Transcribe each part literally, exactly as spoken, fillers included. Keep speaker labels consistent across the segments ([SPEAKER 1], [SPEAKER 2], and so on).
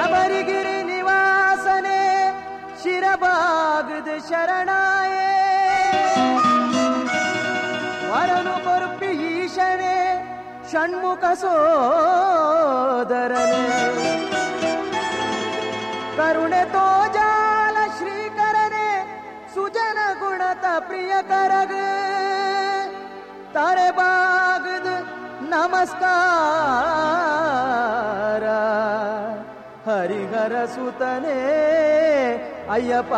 [SPEAKER 1] ಶಬರಿಗಿರಿ ನಿವಾಸನೆ ಶಿರಬಾಗದ ಶರಣಾಯೇ ವರನು ಕೊರ್ಪಿ ಈಶನೆ ಷಣ್ಮುಖ ಸೋದರನೆ ಕರುಣೆ ತೋಜಾಲ ಶ್ರೀಕರನೆ ಸುಜನ ಗುಣತ ಪ್ರಿಯಕರಗ ತಾರೆ ಬಾಗದ ನಮಸ್ಕಾರ ಹರಿಹರ ಸುತನೇ ಅಯ್ಯಪ್ಪ.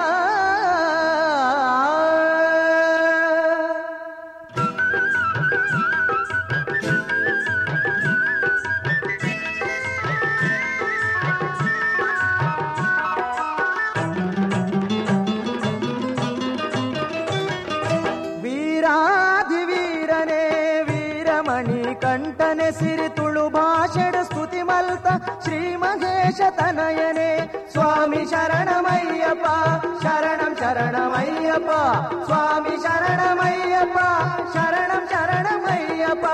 [SPEAKER 1] ವೀರಾಧಿವೀರನೇ ವೀರಮಣಿ ಕಂಠನೆ ಸಿರಿ ತುಳು ಭಾಷಣ ಸ್ತುತಿ ಮಲ್ತ ಶ್ರೀ ಮಹೇಶ ತನಯನೆ ಸ್ವಾಮಿ ಶರಣಮಯ್ಯಪ್ಪ ಶರಣಂ ಶರಣಮಯ್ಯಪ್ಪ ಸ್ವಾಮಿ ಶರಣಮಯ್ಯಪ್ಪ ಶರಣಂ ಶರಣಮಯ್ಯಪ್ಪ.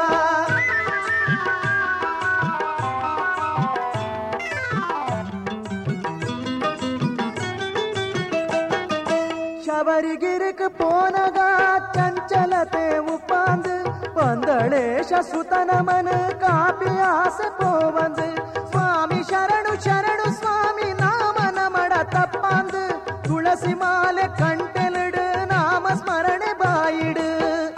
[SPEAKER 1] ಶಬರಿಗಿರಿಕ್ ಪೋನಗ ಚಂಚಲತೆ ಉಪಾಂದ್ ಪಂದಳೇಶ ಸುತನ ಮನ ಕಾಪಿ ಆಸೆ ಪೋವಂದ್ ಸ್ವಾಮಿ ಶರಣು ಶರಣು ಸ್ವಾಮಿ ನಾಮ ನಮಡ ತಪ್ಪಂದ್ ತುಳಸಿ ಮಾಲೆ ಕಂಟೆಲಿಡು ನಾಮ ಸ್ಮರಣೆ ಬಾಯಿಡು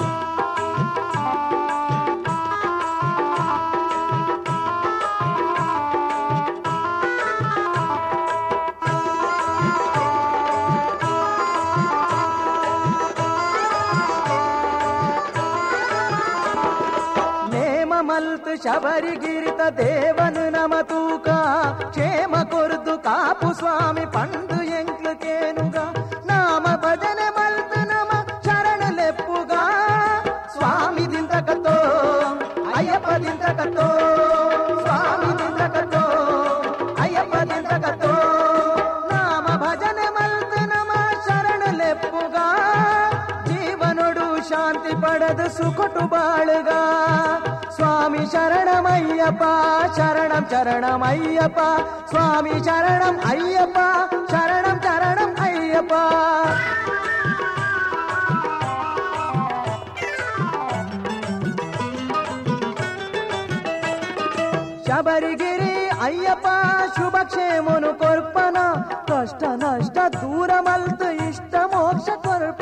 [SPEAKER 1] ಮಲ್ತು ಶಬರಿಗಿರಿತ ದೇವನು ನಮ ತೂಕ ಕ್ಷೇಮ ಕೊರ್ದು ಕಾಪು ಸ್ವಾಮಿ ಪಂಡು ಎಂಕ್ಲು ಕೇನುಗ ನಾಮ ಭಜನೆ ಮಲ್ತು ನಮ ಶರಣ ಲೆಪ್ಪುಗ ಸ್ವಾಮಿ ದಿಂದ ಕತ್ತೋ ಅಯ್ಯಪ್ಪ ದಿಂದ ಕತ್ತೋ ಸ್ವಾಮಿ ದಿಂದ ಕತ್ತೋ ಅಯ್ಯಪ್ಪ ದಿಂದ ಕತ್ತೋ ನಾಮ ಭಜನೆ ಮಲ್ತು ನಮ ಶರಣ ಲೆಪ್ಪುಗ ಜೀವನೊಡು ಶಾಂತಿ ಪಡೆದು ಸುಖಟು ಬಾಳುಗ ಸ್ವಾಮಿ ಶರಣಮಯ್ಯಪ್ಪ ಶರಣಂ ಶರಣಮಯ್ಯಪ್ಪ ಸ್ವಾಮಿ ಶರಣಂ ಅಯ್ಯಪ್ಪ ಶರಣಂ ಶರಣಂ ಅಯ್ಯಪ್ಪ. ಶಬರಿಗಿರಿ ಅಯ್ಯಪ್ಪ ಶುಭ ಕ್ಷೇಮನು ಕೊರ್ಪನ ಕಷ್ಟ ನಷ್ಟ ದೂರ ಮಲ್ತು ಇಷ್ಟ ಮೋಕ್ಷ ಕೊರ್ಪ